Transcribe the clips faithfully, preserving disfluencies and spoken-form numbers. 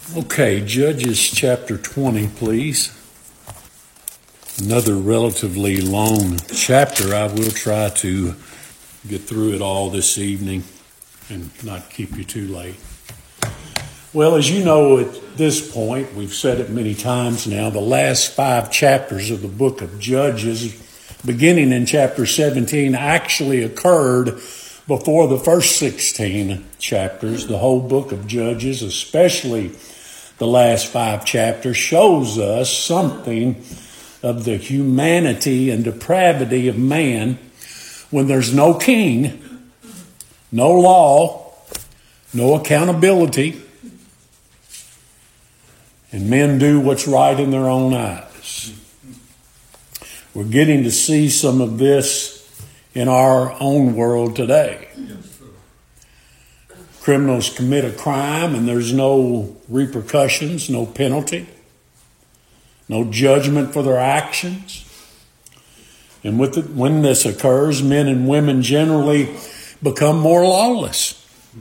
Okay, Judges chapter twenty, please. Another relatively long chapter. I will try to get through it all this evening and not keep you too late. Well, as you know, at this point, we've said it many times now, the last five chapters of the book of Judges, beginning in chapter seventeen, actually occurred before the first sixteen chapters. The whole book of Judges, especially the last five chapters, shows us something of the humanity and depravity of man when there's no king, no law, no accountability, and men do what's right in their own eyes. We're getting to see some of this in our own world today. Criminals commit a crime and there's no repercussions, no penalty, no judgment for their actions. And with the, when this occurs, men and women generally become more lawless.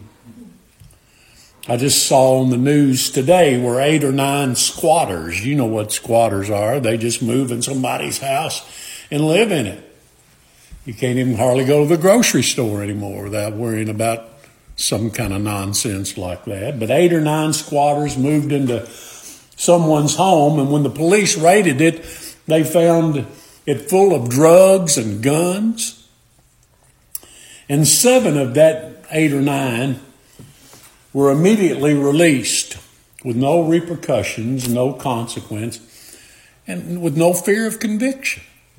I just saw on the news today where eight or nine squatters, you know what squatters are, they just move in somebody's house and live in it. You can't even hardly go to the grocery store anymore without worrying about some kind of nonsense like that. But eight or nine squatters moved into someone's home, and when the police raided it, they found it full of drugs and guns. And seven of that eight or nine were immediately released with no repercussions, no consequence, and with no fear of conviction.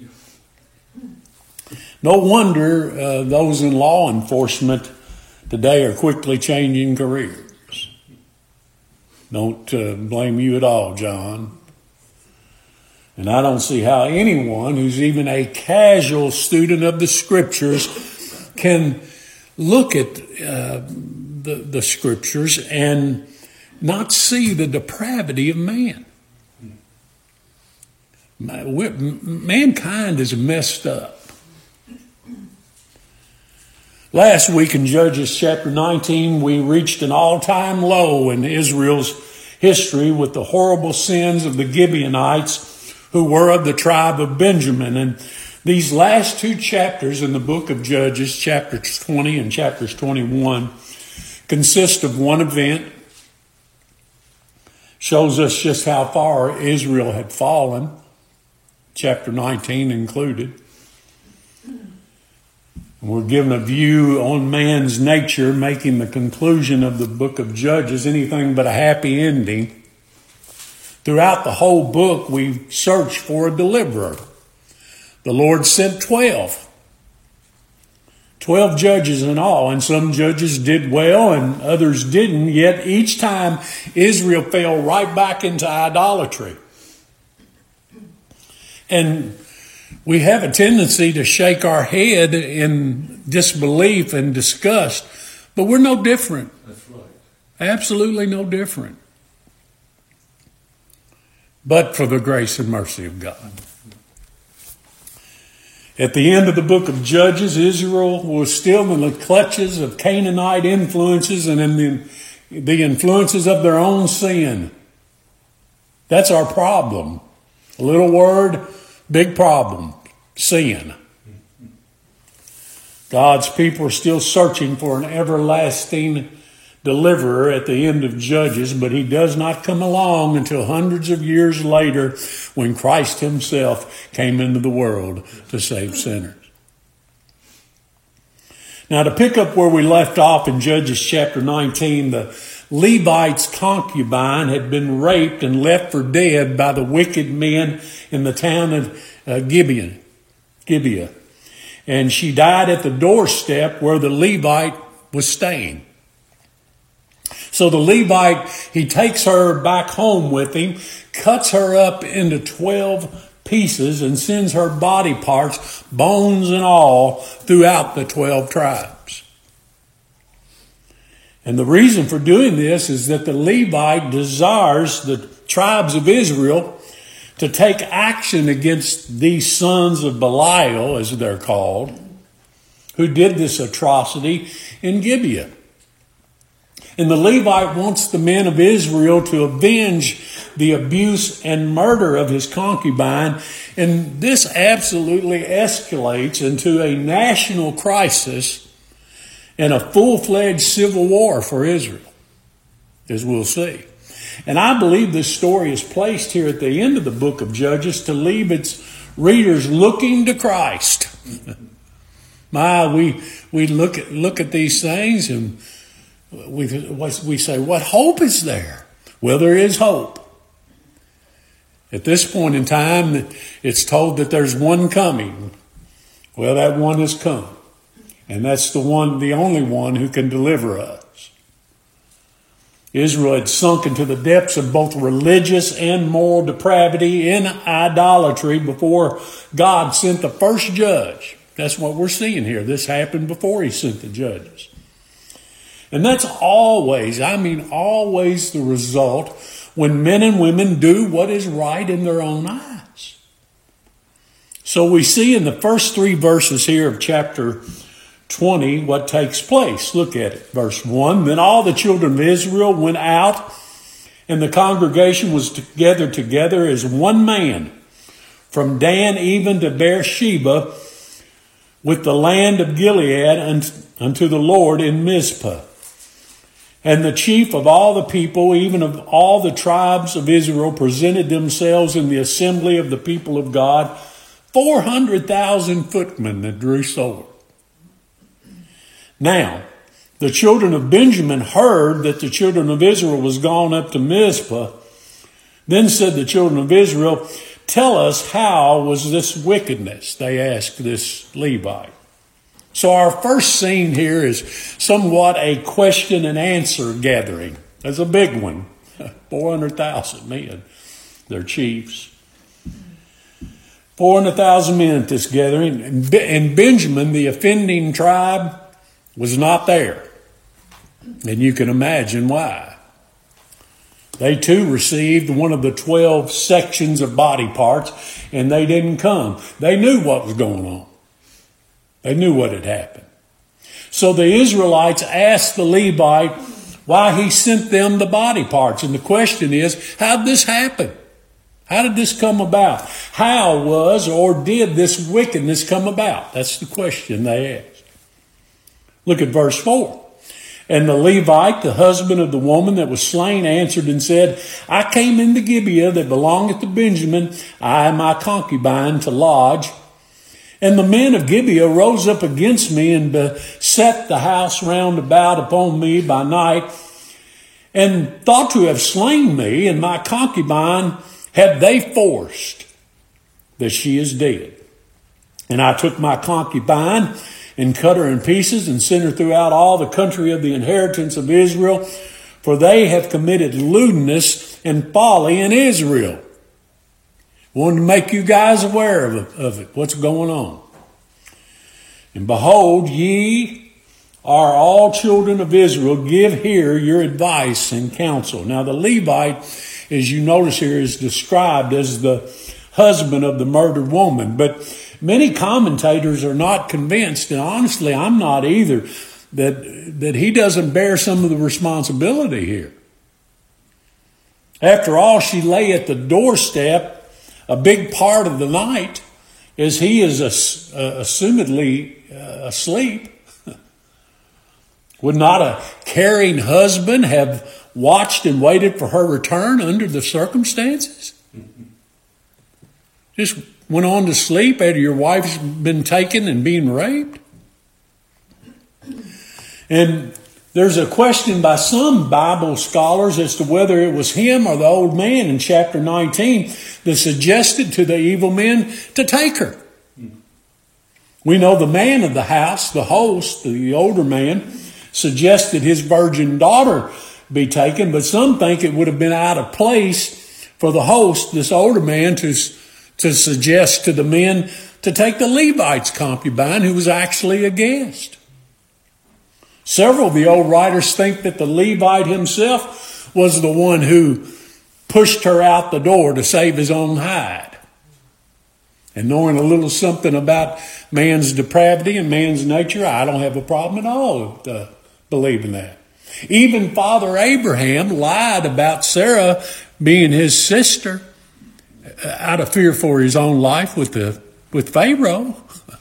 No wonder uh, those in law enforcement today are quickly changing careers. Don't uh, blame you at all, John. And I don't see how anyone who's even a casual student of the Scriptures can look at uh, the, the Scriptures and not see the depravity of man. Mankind is messed up. Last week in Judges chapter nineteen, we reached an all-time low in Israel's history with the horrible sins of the Gibeonites, who were of the tribe of Benjamin. And these last two chapters in the book of Judges, chapters twenty and chapters twenty-one, consist of one event. Shows us just how far Israel had fallen, chapter nineteen included. We're given a view on man's nature, making the conclusion of the book of Judges anything but a happy ending. Throughout the whole book, we search for a deliverer. The Lord sent twelve. Twelve judges in all, and some judges did well and others didn't, yet each time Israel fell right back into idolatry. And we have a tendency to shake our head in disbelief and disgust, but we're no different. That's right. Absolutely no different. But for the grace and mercy of God. At the end of the book of Judges, Israel was still in the clutches of Canaanite influences and in the, the influences of their own sin. That's our problem. A little word, big problem. Sin. God's people are still searching for an everlasting deliverer at the end of Judges, but he does not come along until hundreds of years later when Christ himself came into the world to save sinners. Now, to pick up where we left off in Judges chapter nineteen, the Levite's concubine had been raped and left for dead by the wicked men in the town of uh, Gibeon. Gibeah. And she died at the doorstep where the Levite was staying. So the Levite, he takes her back home with him, cuts her up into twelve pieces and sends her body parts, bones and all, throughout the twelve tribes. And the reason for doing this is that the Levite desires the tribes of Israel to take action against these sons of Belial, as they're called, who did this atrocity in Gibeah. And the Levite wants the men of Israel to avenge the abuse and murder of his concubine. And this absolutely escalates into a national crisis and a full-fledged civil war for Israel, as we'll see. And I believe this story is placed here at the end of the book of Judges to leave its readers looking to Christ. My, we we look at look at these things and we we say, what hope is there? Well, there is hope. At this point in time, it's told that there's one coming. Well, that one has come. And that's the one, the only one who can deliver us. Israel had sunk into the depths of both religious and moral depravity in idolatry before God sent the first judge. That's what we're seeing here. This happened before he sent the judges. And that's always, I mean always the result when men and women do what is right in their own eyes. So we see in the first three verses here of chapter twenty what takes place. Look at it. Verse one, then all the children of Israel went out, and the congregation was together together as one man, from Dan even to Beersheba, with the land of Gilead unto the Lord in Mizpah. And the chief of all the people, even of all the tribes of Israel, presented themselves in the assembly of the people of God, four hundred thousand footmen that drew sword. Now, the children of Benjamin heard that the children of Israel was gone up to Mizpah. Then said the children of Israel, tell us, how was this wickedness? They asked this Levite. So our first scene here is somewhat a question and answer gathering. There's a big one. four hundred thousand men. They're chiefs. four hundred thousand men at this gathering. And Benjamin, the offending tribe, was not there. And you can imagine why. They too received one of the twelve sections of body parts, and they didn't come. They knew what was going on. They knew what had happened. So the Israelites asked the Levite why he sent them the body parts. And the question is, how did this happen? How did this come about? How was or did this wickedness come about? That's the question they asked. Look at verse four. And the Levite, the husband of the woman that was slain, answered and said, I came into Gibeah that belongeth to Benjamin, I and my concubine, to lodge. And the men of Gibeah rose up against me and beset the house round about upon me by night, and thought to have slain me, and my concubine have they forced, that she is dead. And I took my concubine and cut her in pieces and sent her throughout all the country of the inheritance of Israel, for they have committed lewdness and folly in Israel. Wanted to make you guys aware of it, of it, what's going on. And behold, ye are all children of Israel. Give here your advice and counsel. Now the Levite, as you notice here, is described as the husband of the murdered woman. But many commentators are not convinced, and honestly I'm not either, that, that he doesn't bear some of the responsibility here. After all, she lay at the doorstep a big part of the night as he is ass- uh, assumedly uh, asleep. Would not a caring husband have watched and waited for her return under the circumstances? Just went on to sleep after your wife's been taken and being raped? And there's a question by some Bible scholars as to whether it was him or the old man in chapter nineteen that suggested to the evil men to take her. We know the man of the house, the host, the older man, suggested his virgin daughter be taken, but some think it would have been out of place for the host, this older man, to, to suggest to the men to take the Levite's concubine, who was actually a guest. Several of the old writers think that the Levite himself was the one who pushed her out the door to save his own hide. And knowing a little something about man's depravity and man's nature, I don't have a problem at all with uh, believing that. Even Father Abraham lied about Sarah being his sister out of fear for his own life with the with Pharaoh.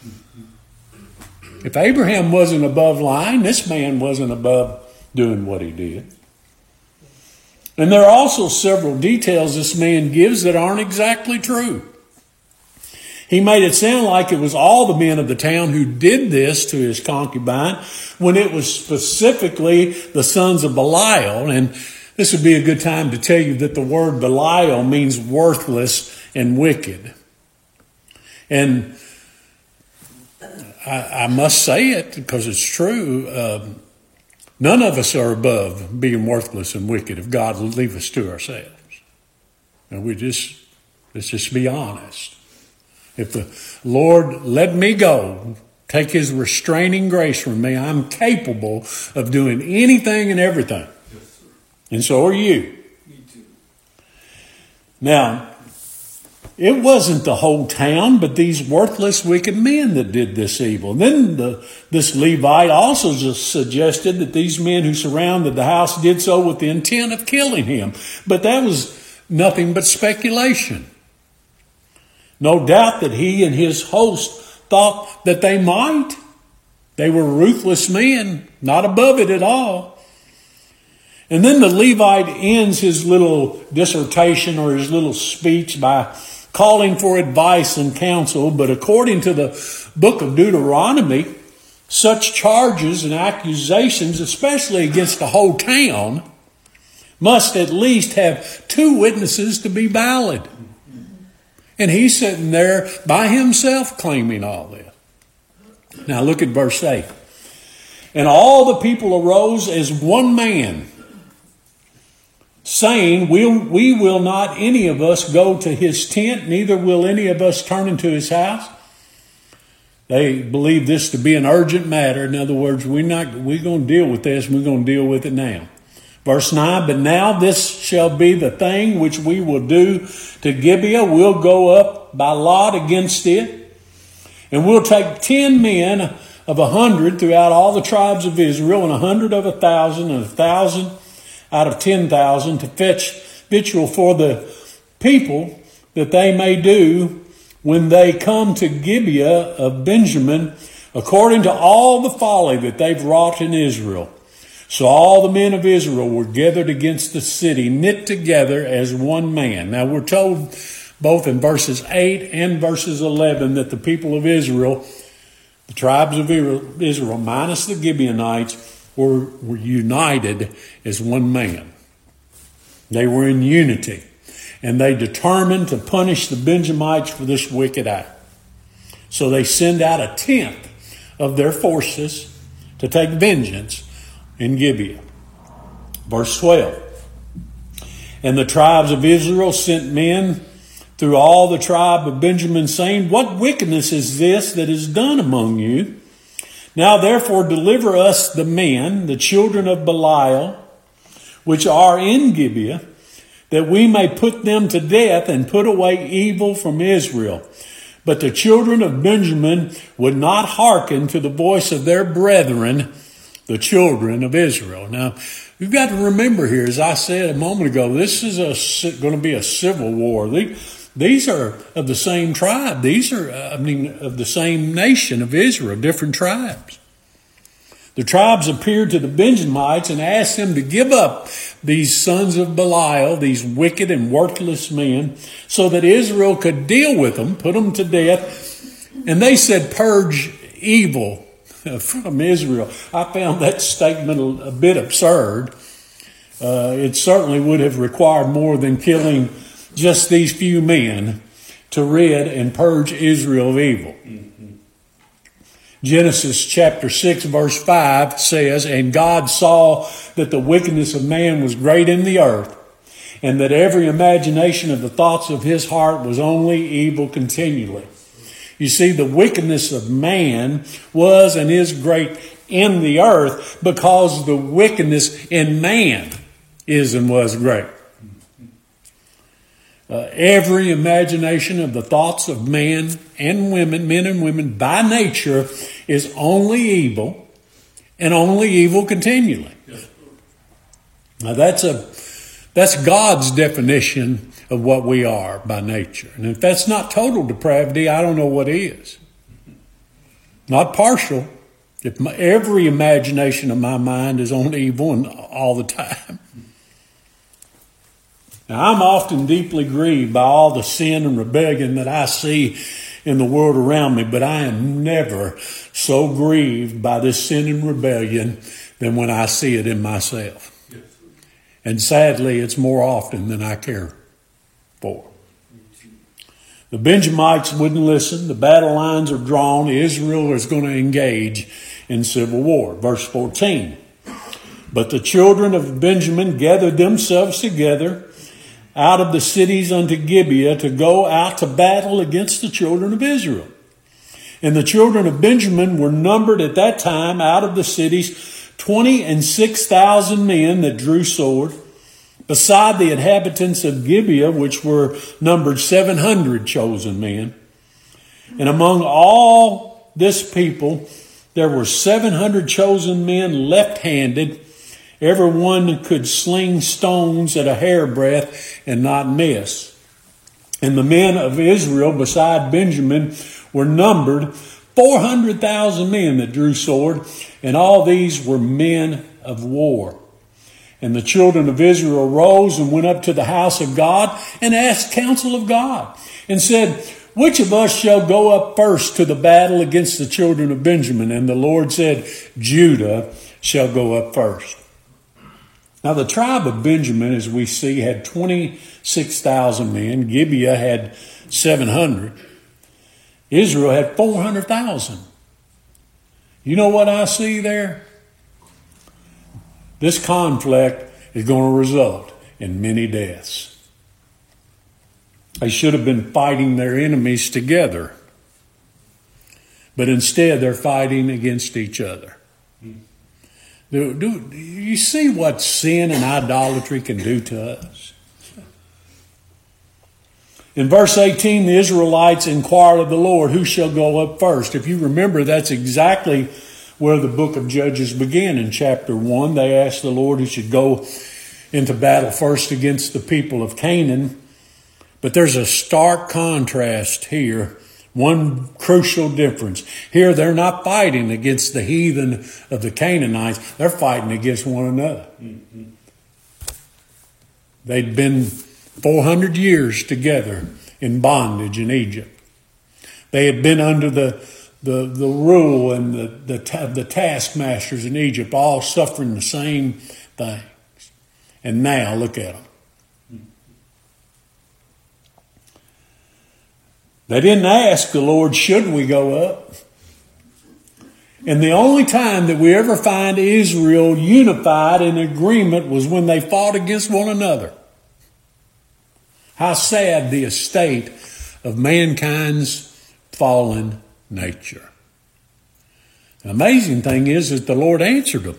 If Abraham wasn't above lying, this man wasn't above doing what he did. And there are also several details this man gives that aren't exactly true. He made it sound like it was all the men of the town who did this to his concubine, when it was specifically the sons of Belial. And this would be a good time to tell you that the word Belial means worthless and wicked. And I, I must say it because it's true. Um, none of us are above being worthless and wicked if God will leave us to ourselves. And we just, let's just be honest. If the Lord let me go, take his restraining grace from me, I'm capable of doing anything and everything. Yes, and so are you. Me too. Now, it wasn't the whole town, but these worthless, wicked men that did this evil. And then the, this Levite also just suggested that these men who surrounded the house did so with the intent of killing him. But that was nothing but speculation. No doubt that he and his host thought that they might. They were ruthless men, not above it at all. And then the Levite ends his little dissertation or his little speech by calling for advice and counsel. But according to the book of Deuteronomy, such charges and accusations, especially against the whole town, must at least have two witnesses to be valid. And he's sitting there by himself claiming all this. Now look at verse eight. And all the people arose as one man, saying, we'll, we will not any of us go to his tent, neither will any of us turn into his house. They believe this to be an urgent matter. In other words, we're not, we're going to deal with this. We're going to deal with it now. Verse nine, but now this shall be the thing which we will do to Gibeah. We'll go up by lot against it, and we'll take ten men of a hundred throughout all the tribes of Israel, and a hundred of a thousand, and a thousand out of ten thousand, to fetch victual for the people, that they may do when they come to Gibeah of Benjamin, according to all the folly that they've wrought in Israel. So all the men of Israel were gathered against the city, knit together as one man. Now we're told both in verses eight and verses eleven that the people of Israel, the tribes of Israel, minus the Gibeonites, were, were united as one man. They were in unity. And they determined to punish the Benjamites for this wicked act. So they send out a tenth of their forces to take vengeance in Gibeah. Verse twelve. And the tribes of Israel sent men through all the tribe of Benjamin, saying, what wickedness is this that is done among you? Now therefore deliver us the men, the children of Belial, which are in Gibeah, that we may put them to death and put away evil from Israel. But the children of Benjamin would not hearken to the voice of their brethren, the children of Israel. Now, we've got to remember here, as I said a moment ago, this is a, going to be a civil war. These, these are of the same tribe. These are, I mean, of the same nation of Israel, different tribes. The tribes appeared to the Benjamites and asked them to give up these sons of Belial, these wicked and worthless men, so that Israel could deal with them, put them to death. And they said, purge evil from Israel. I found that statement a bit absurd. Uh, it certainly would have required more than killing just these few men to rid and purge Israel of evil. Genesis chapter six verse five says, and God saw that the wickedness of man was great in the earth, and that every imagination of the thoughts of his heart was only evil continually. You see, the wickedness of man was and is great in the earth because the wickedness in man is and was great. Uh, every imagination of the thoughts of man and women, men and women by nature, is only evil and only evil continually. Now that's a that's God's definition of what we are by nature. And if that's not total depravity, I don't know what is. Not partial. If my, every imagination of my mind is on evil and all the time. Now, I'm often deeply grieved by all the sin and rebellion that I see in the world around me, but I am never so grieved by this sin and rebellion than when I see it in myself. Yes. And sadly, it's more often than I care for. The Benjamites wouldn't listen. The battle lines are drawn. Israel is going to engage in civil war. Verse fourteen. But the children of Benjamin gathered themselves together out of the cities unto Gibeah to go out to battle against the children of Israel. And the children of Benjamin were numbered at that time out of the cities twenty and six thousand men that drew sword, beside the inhabitants of Gibeah, which were numbered seven hundred chosen men. And among all this people, there were seven hundred chosen men left-handed. Every one could sling stones at a hairbreadth and not miss. And the men of Israel beside Benjamin were numbered four hundred thousand men that drew sword, and all these were men of war. And the children of Israel rose and went up to the house of God and asked counsel of God and said, which of us shall go up first to the battle against the children of Benjamin? And the Lord said, Judah shall go up first. Now the tribe of Benjamin, as we see, had twenty-six thousand men. Gibeah had seven hundred. Israel had four hundred thousand. You know what I see there? This conflict is going to result in many deaths. They should have been fighting their enemies together. But instead, they're fighting against each other. Do, do, do you see what sin and idolatry can do to us? In verse eighteen, the Israelites inquired of the Lord, who shall go up first? If you remember, that's exactly where the book of Judges began in chapter one. They asked the Lord who should go into battle first against the people of Canaan. But there's a stark contrast here. One crucial difference. Here they're not fighting against the heathen of the Canaanites. They're fighting against one another. Mm-hmm. They'd been four hundred years together in bondage in Egypt. They had been under the the, the rule and the, the, the taskmasters in Egypt, all suffering the same things. And now look at them. They didn't ask the Lord, should we go up? And the only time that we ever find Israel unified in agreement was when they fought against one another. How sad the estate of mankind's fallen nature. The amazing thing is that the Lord answered them.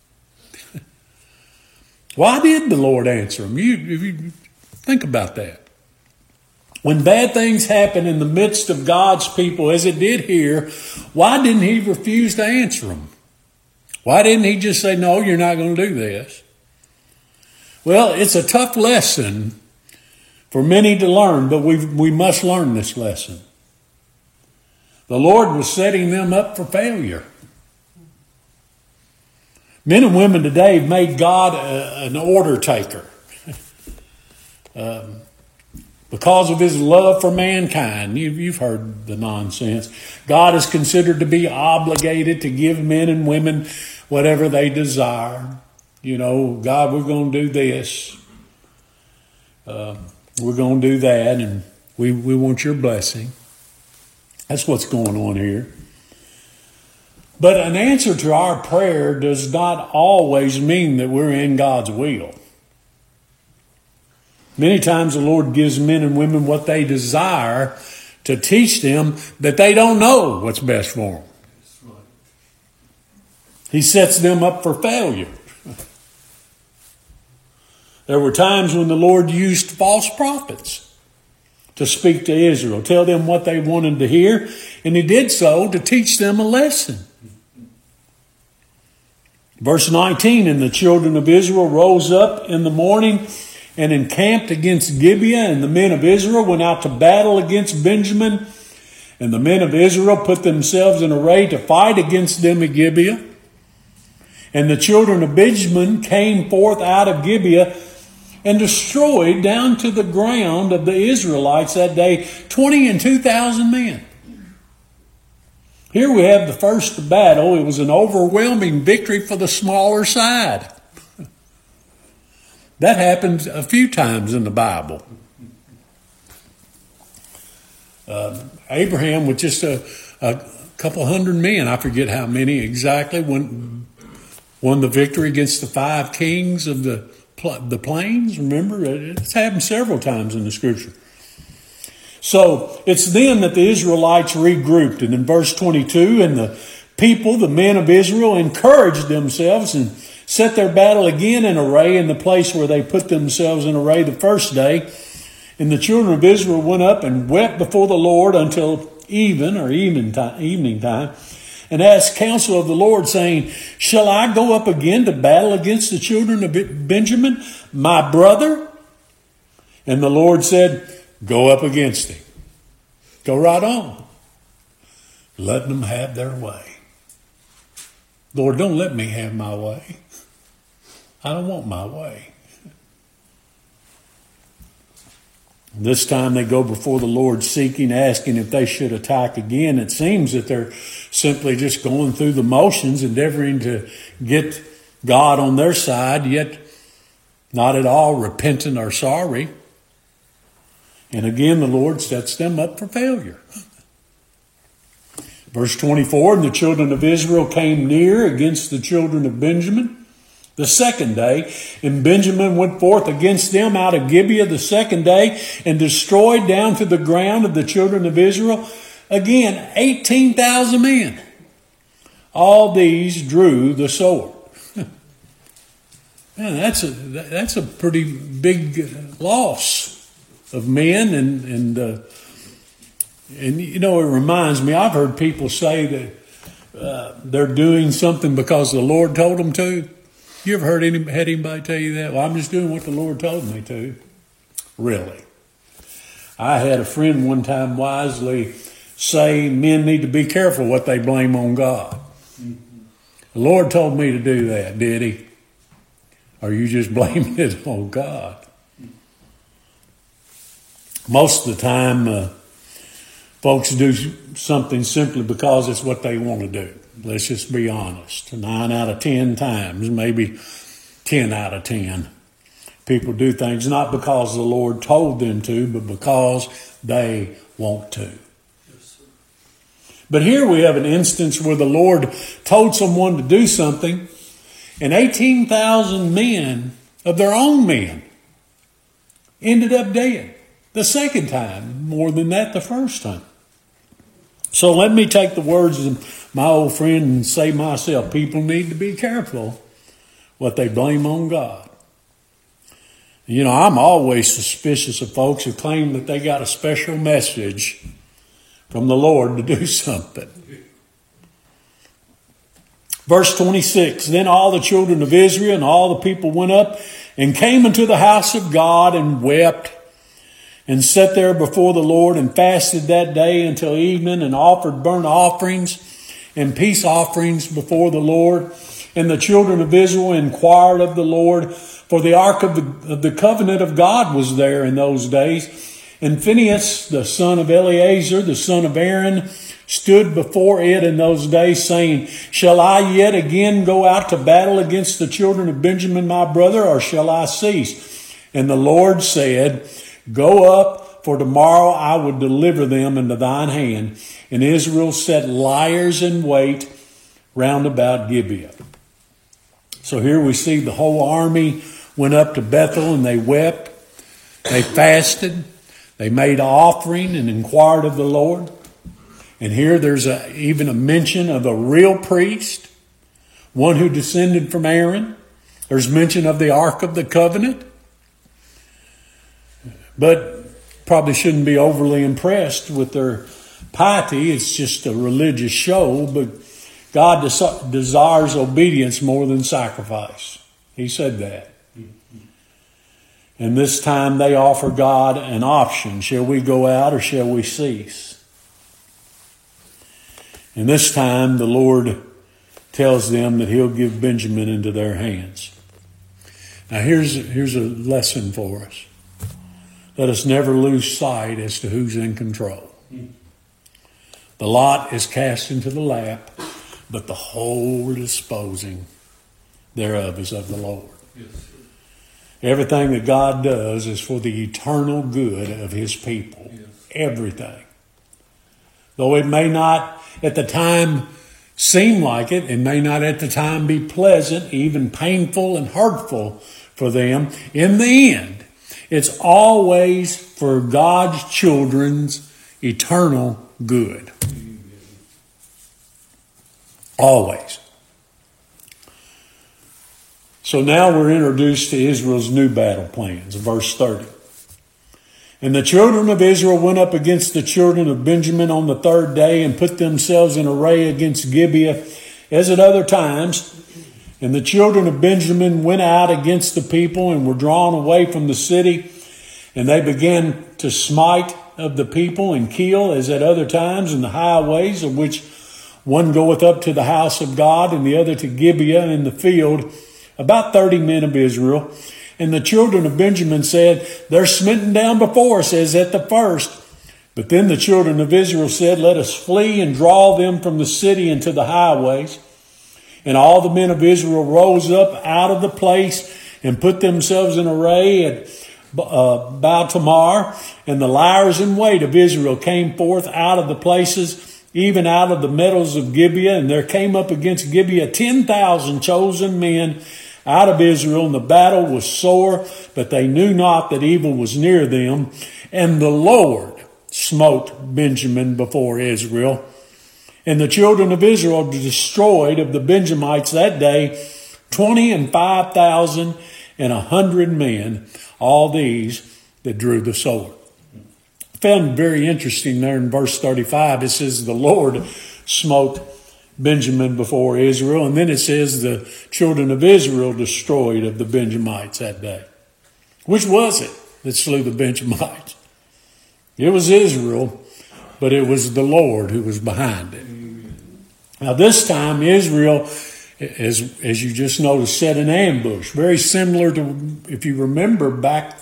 Why did the Lord answer them? You, you think about that. When bad things happen in the midst of God's people, as it did here, why didn't he refuse to answer them? Why didn't he just say, no, you're not going to do this? Well, it's a tough lesson for many to learn, but we we must learn this lesson. The Lord was setting them up for failure. Men and women today have made God a, an order taker. um, Because of his love for mankind. You've, you've heard the nonsense. God is considered to be obligated to give men and women whatever they desire. You know, God, we're going to do this. Uh, we're going to do that. And we, we want your blessing. That's what's going on here. But an answer to our prayer does not always mean that we're in God's will. Many times the Lord gives men and women what they desire to teach them that they don't know what's best for them. He sets them up for failure. There were times when the Lord used false prophets to speak to Israel, tell them what they wanted to hear, and he did so to teach them a lesson. Verse nineteen, and the children of Israel rose up in the morning and encamped against Gibeah, and the men of Israel went out to battle against Benjamin. And the men of Israel put themselves in array to fight against them at Gibeah. And the children of Benjamin came forth out of Gibeah and destroyed down to the ground of the Israelites that day twenty and two thousand men. Here we have the first battle. It was an overwhelming victory for the smaller side. That happens a few times in the Bible. Uh, Abraham with just a, a couple hundred men, I forget how many exactly, won, won the victory against the five kings of the, the plains. Remember, it's happened several times in the scripture. So it's then that the Israelites regrouped. And in verse twenty-two, and the people, the men of Israel, encouraged themselves and set their battle again in array in the place where they put themselves in array the first day. And the children of Israel went up and wept before the Lord until even or evening time, evening time, and asked counsel of the Lord, saying, shall I go up again to battle against the children of Benjamin, my brother? And the Lord said, go up against him. Go right on. Let them have their way. Lord, don't let me have my way. I don't want my way. This time they go before the Lord seeking, asking if they should attack again. It seems that they're simply just going through the motions, endeavoring to get God on their side, yet not at all repentant or sorry. And again, the Lord sets them up for failure. Verse twenty-four, and the children of Israel came near against the children of Benjamin the second day, and Benjamin went forth against them out of Gibeah the second day, and destroyed down to the ground of the children of Israel, again, eighteen thousand men. All these drew the sword. Man, that's a, that's a pretty big loss of men, and, and, uh, and you know, it reminds me, I've heard people say that uh, they're doing something because the Lord told them to. You ever heard any, had anybody tell you that? Well, I'm just doing what the Lord told me to. Really. I had a friend one time wisely say men need to be careful what they blame on God. The Lord told me to do that, did he? Or are you just blaming it on God? Most of the time, uh, folks do something simply because it's what they want to do. Let's just be honest. Nine out of ten times, maybe ten out of ten, people do things not because the Lord told them to, but because they want to. But here we have an instance where the Lord told someone to do something, and eighteen thousand men of their own men ended up dead. The second time, more than that the first time. So let me take the words of my old friend and say myself, people need to be careful what they blame on God. You know, I'm always suspicious of folks who claim that they got a special message from the Lord to do something. Verse twenty-six, then all the children of Israel and all the people went up and came into the house of God and wept and sat there before the Lord and fasted that day until evening and offered burnt offerings and peace offerings before the Lord. And the children of Israel inquired of the Lord, for the ark of the, of the covenant of God was there in those days. And Phinehas, the son of Eleazar, the son of Aaron, stood before it in those days, saying, shall I yet again go out to battle against the children of Benjamin my brother, or shall I cease? And the Lord said, go up, for tomorrow I will deliver them into thine hand. And Israel set liers in wait round about Gibeah. So here we see the whole army went up to Bethel, and they wept, they fasted, they made offering and inquired of the Lord. And here there's a, even a mention of a real priest, one who descended from Aaron. There's mention of the Ark of the Covenant. But probably shouldn't be overly impressed with their piety. It's just a religious show. But God des- desires obedience more than sacrifice. He said that. And this time they offer God an option. Shall we go out or shall we cease? And this time the Lord tells them that he'll give Benjamin into their hands. Now here's, here's a lesson for us. Let us never lose sight as to who's in control. The lot is cast into the lap, but the whole disposing thereof is of the Lord. Yes. Everything that God does is for the eternal good of his people. Yes. Everything. Though it may not at the time seem like it, it may not at the time be pleasant, even painful and hurtful for them, in the end, it's always for God's children's eternal good. Always. So now we're introduced to Israel's new battle plans, verse thirty. And the children of Israel went up against the children of Benjamin on the third day and put themselves in array against Gibeah as at other times. And the children of Benjamin went out against the people and were drawn away from the city. And they began to smite of the people and kill as at other times in the highways, of which one goeth up to the house of God and the other to Gibeah in the field, about thirty men of Israel. And the children of Benjamin said, they're smitten down before us as at the first. But then the children of Israel said, let us flee and draw them from the city into the highways. And all the men of Israel rose up out of the place and put themselves in array at uh, Baal Tamar. And the liers in wait of Israel came forth out of the places, even out of the meadows of Gibeah. And there came up against Gibeah ten thousand chosen men out of Israel, and the battle was sore, but they knew not that evil was near them. And the Lord smote Benjamin before Israel. And the children of Israel destroyed of the Benjamites that day twenty and five thousand and a hundred men, all these that drew the sword. I found very interesting there in verse thirty-five, it says the Lord smote Benjamin before Israel. And then it says the children of Israel destroyed of the Benjamites that day. Which was it that slew the Benjamites? It was Israel, but it was the Lord who was behind it. Now this time Israel, as, as you just noticed, set an ambush. Very similar to, if you remember back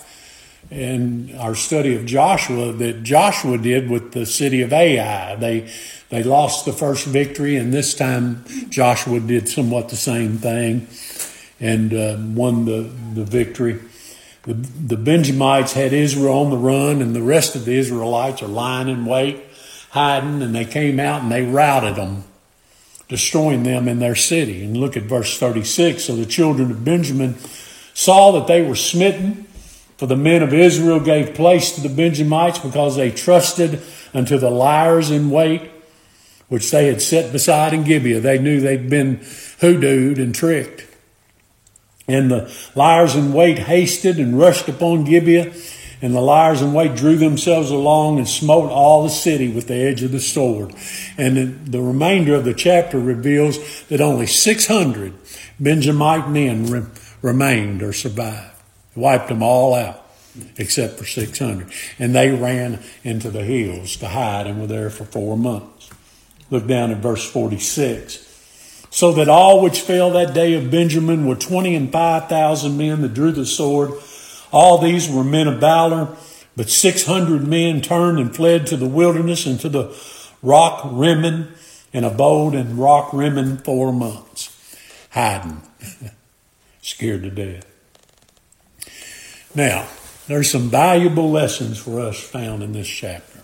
in our study of Joshua, that Joshua did with the city of Ai. They They lost the first victory, and this time Joshua did somewhat the same thing and uh, won the, the victory. The, the Benjamites had Israel on the run, and the rest of the Israelites are lying in wait, hiding, and they came out and they routed them, destroying them in their city. And look at verse thirty-six. So the children of Benjamin saw that they were smitten, for the men of Israel gave place to the Benjamites because they trusted unto the liers in wait, which they had set beside in Gibeah. They knew they'd been hoodooed and tricked. And the liers in wait hasted and rushed upon Gibeah, and the liers in wait drew themselves along and smote all the city with the edge of the sword. And the, the remainder of the chapter reveals that only six hundred Benjamite men re- remained or survived. Wiped them all out, except for six hundred. And they ran into the hills to hide and were there for four months. Look down at verse forty-six. So that all which fell that day of Benjamin were twenty and five thousand men that drew the sword. All these were men of valor, but six hundred men turned and fled to the wilderness and to the rock Rimmon, and abode in rock Rimmon four months, hiding, scared to death. Now, there's some valuable lessons for us found in this chapter.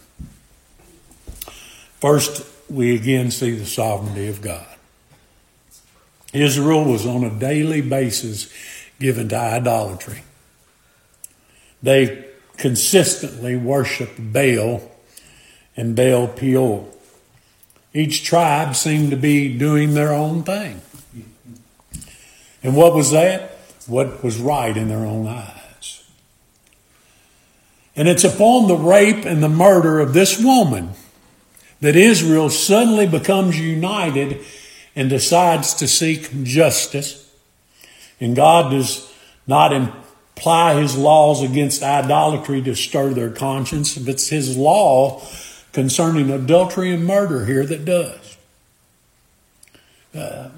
First, we again see the sovereignty of God. Israel was on a daily basis given to idolatry. They consistently worshiped Baal and Baal Peor. Each tribe seemed to be doing their own thing. And what was that? What was right in their own eyes. And it's upon the rape and the murder of this woman that Israel suddenly becomes united and decides to seek justice. And God does not apply his laws against idolatry to stir their conscience. It's his law concerning adultery and murder here that does. Uh,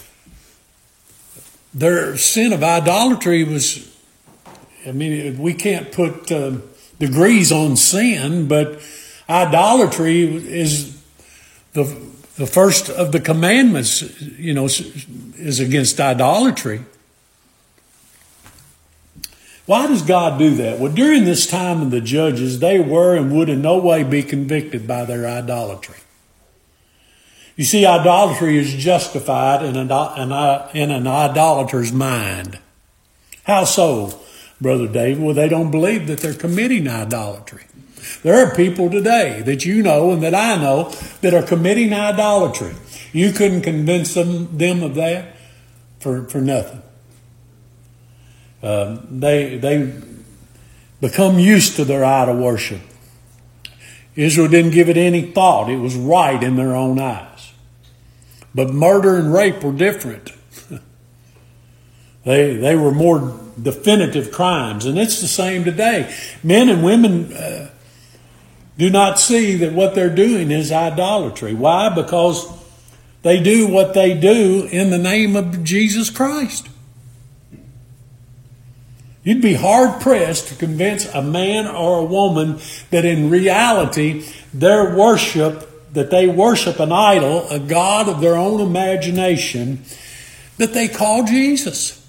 their sin of idolatry was, I mean, we can't put uh, degrees on sin, but idolatry is the the first of the commandments, you know, is against idolatry. Why does God do that? Well, during this time of the judges, they were and would in no way be convicted by their idolatry. You see, idolatry is justified in an, in an idolater's mind. How so, Brother David? Well, they don't believe that they're committing idolatry. There are people today that you know and that I know that are committing idolatry. You couldn't convince them, them of that for, for nothing. Uh, they they become used to their idol worship. Israel didn't give it any thought. It was right in their own eyes. But murder and rape were different. they they were more definitive crimes, and it's the same today. Men and women uh, do not see that what they're doing is idolatry. Why? Because they do what they do in the name of Jesus Christ. You'd be hard-pressed to convince a man or a woman that in reality their worship, that they worship an idol, a god of their own imagination, that they call Jesus.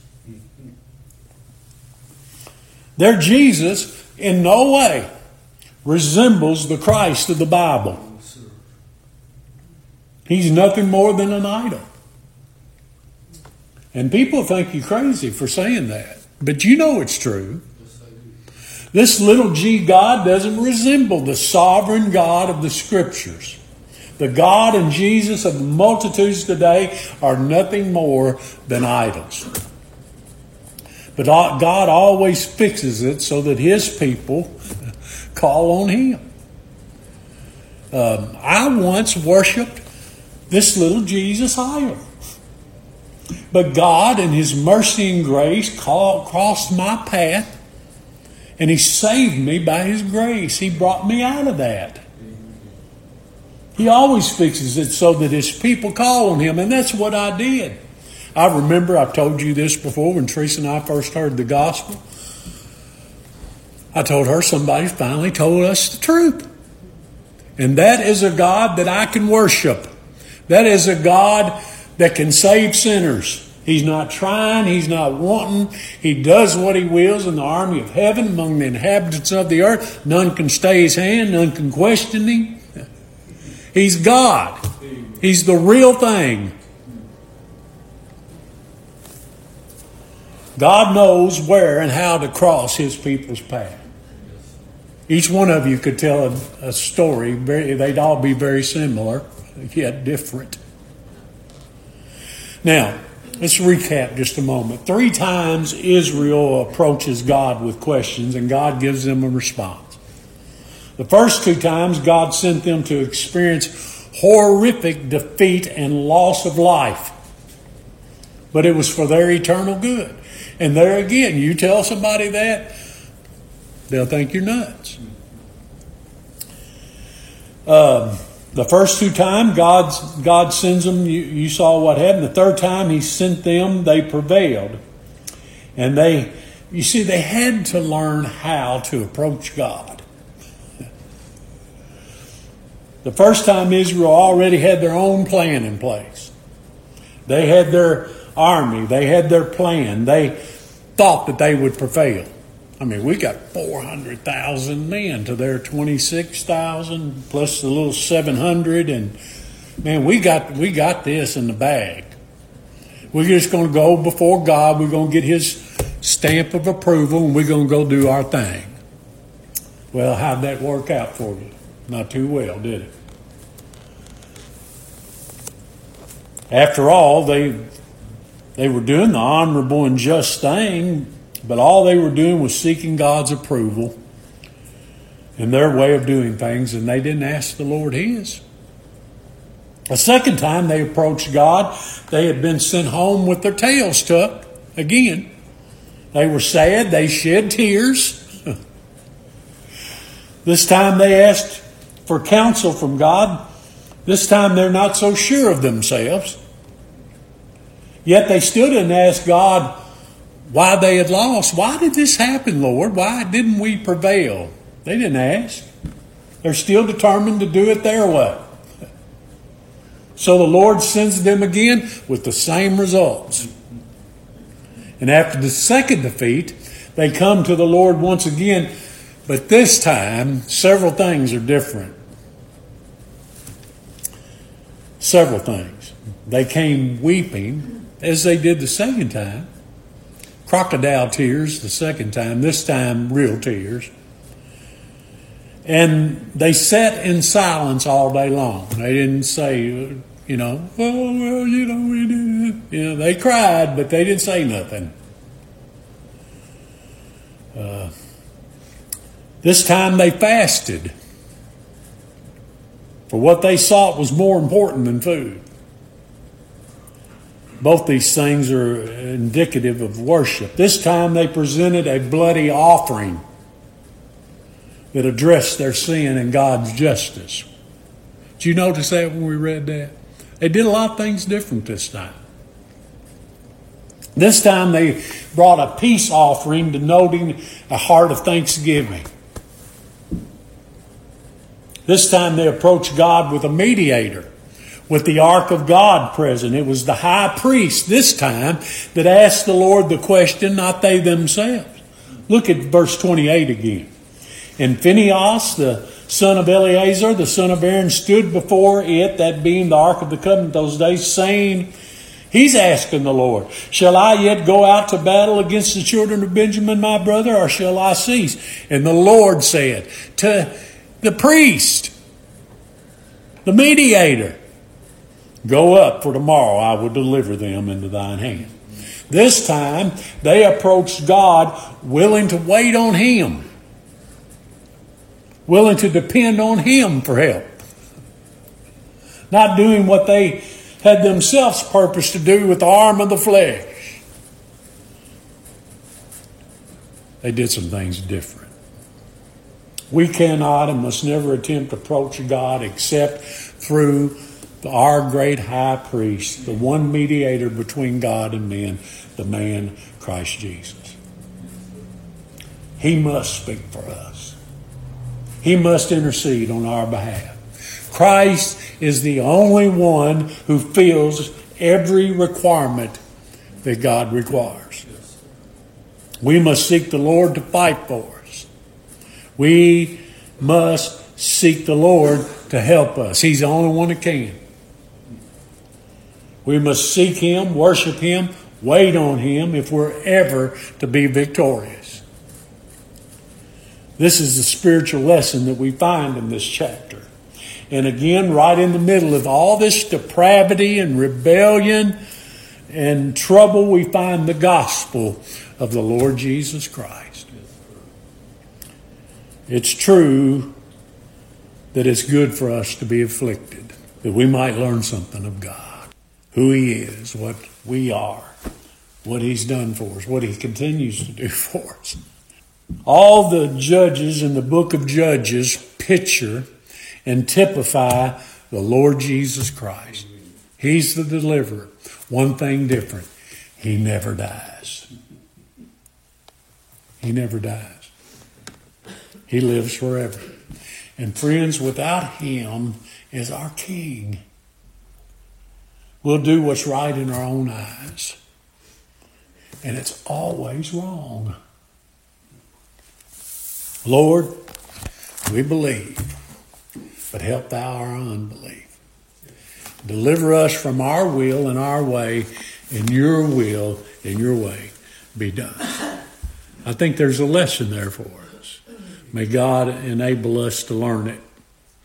Their Jesus in no way resembles the Christ of the Bible. He's nothing more than an idol. And people think you're crazy for saying that. But you know it's true. This little g God doesn't resemble the sovereign God of the Scriptures. The God and Jesus of the multitudes today are nothing more than idols. But God always fixes it so that His people call on Him. Um, I once worshipped this little Jesus idol. But God, in His mercy and grace, called, crossed my path, and He saved me by His grace. He brought me out of that. He always fixes it so that His people call on Him, and that's what I did. I remember, I've told you this before, when Teresa and I first heard the gospel. I told her somebody finally told us the truth. And that is a God that I can worship. That is a God that can save sinners. He's not trying. He's not wanting. He does what He wills in the army of heaven among the inhabitants of the earth. None can stay His hand. None can question Him. He's God. He's the real thing. God knows where and how to cross His people's path. Each one of you could tell a, a story. Very, they'd all be very similar, yet different. Now, let's recap just a moment. Three times Israel approaches God with questions, and God gives them a response. The first two times, God sent them to experience horrific defeat and loss of life. But it was for their eternal good. And there again, you tell somebody that, they'll think you're nuts. Um... The first two times, God's, God sends them, you, you saw what happened. The third time He sent them, they prevailed. And they, you see, they had to learn how to approach God. The first time, Israel already had their own plan in place. They had their army. They had their plan. They thought that they would prevail. I mean, we got four hundred thousand men to their twenty-six thousand plus a little seven hundred. And, man, we got we got this in the bag. We're just going to go before God. We're going to get His stamp of approval, and we're going to go do our thing. Well, how'd that work out for you? Not too well, did it? After all, they they were doing the honorable and just thing, but all they were doing was seeking God's approval in their way of doing things, and they didn't ask the Lord His. A second time they approached God, they had been sent home with their tails tucked again. They were sad, they shed tears. This time they asked for counsel from God. This time they're not so sure of themselves. Yet they still didn't ask God why they had lost. Why did this happen, Lord? Why didn't we prevail? They didn't ask. They're still determined to do it their way. So the Lord sends them again with the same results. And after the second defeat, they come to the Lord once again. But this time, several things are different. Several things. They came weeping, as they did the second time. Crocodile tears the second time, this time real tears. And they sat in silence all day long. They didn't say, you know, oh, well, you know, we did it. You know, they cried, but they didn't say nothing. Uh, this time they fasted. For what they sought was more important than food. Both these things are indicative of worship. This time they presented a bloody offering that addressed their sin and God's justice. Did you notice that when we read that? They did a lot of things different this time. This time they brought a peace offering denoting a heart of thanksgiving. This time they approached God with a mediator, with the ark of God present. It was the high priest this time that asked the Lord the question, not they themselves. Look at verse twenty-eight again. And Phinehas, the son of Eleazar, the son of Aaron, stood before it, that being the ark of the covenant those days, saying, he's asking the Lord, shall I yet go out to battle against the children of Benjamin, my brother, or shall I cease? And the Lord said to the priest, the mediator, go up, for tomorrow I will deliver them into thine hand. This time they approached God willing to wait on Him, willing to depend on Him for help, not doing what they had themselves purposed to do with the arm of the flesh. They did some things different. We cannot and must never attempt to approach God except through our great high priest, the one mediator between God and men, the man Christ Jesus. He must speak for us. He must intercede on our behalf. Christ is the only one who fills every requirement that God requires. We must seek the Lord to fight for us. We must seek the Lord to help us. He's the only one that can. We must seek Him, worship Him, wait on Him if we're ever to be victorious. This is the spiritual lesson that we find in this chapter. And again, right in the middle of all this depravity and rebellion and trouble, we find the gospel of the Lord Jesus Christ. It's true that it's good for us to be afflicted, that we might learn something of God, who He is, what we are, what He's done for us, what He continues to do for us. All the judges in the book of Judges picture and typify the Lord Jesus Christ. He's the deliverer. One thing different, He never dies. He never dies. He lives forever. And friends, without Him as our King, we'll do what's right in our own eyes. And it's always wrong. Lord, we believe, but help Thou our unbelief. Deliver us from our will and our way, and Your will and Your way be done. I think there's a lesson there for us. May God enable us to learn it.